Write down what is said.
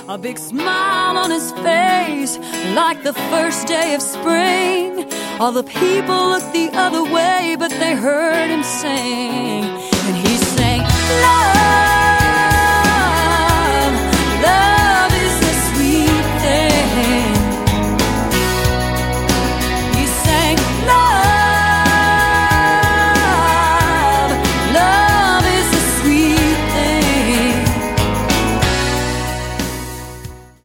a big smile on his face, like the first day of spring. All the people looked the other way, but they heard him sing.